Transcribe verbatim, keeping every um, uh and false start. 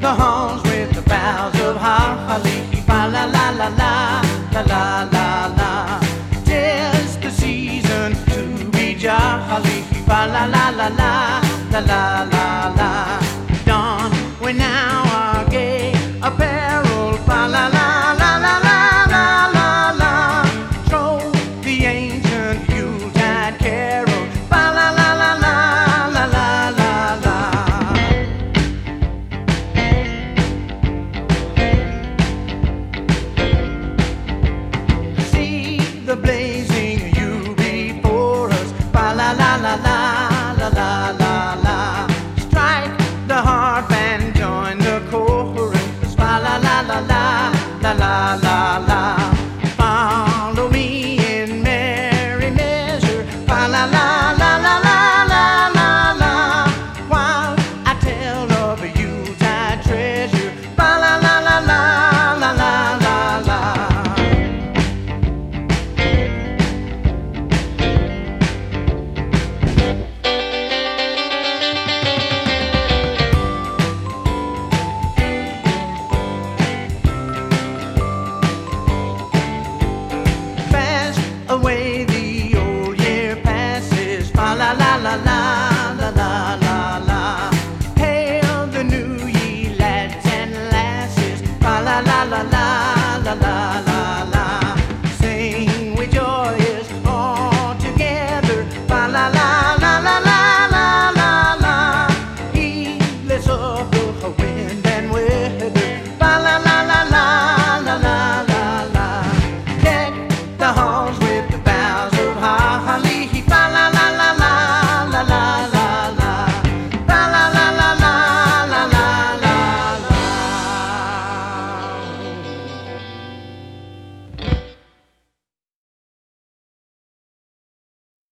the horns with the boughs of holly. Fa la la la la, la la la la. 'Tis the season to be jolly. Fa la la la la, la la la la. Dawn, we're now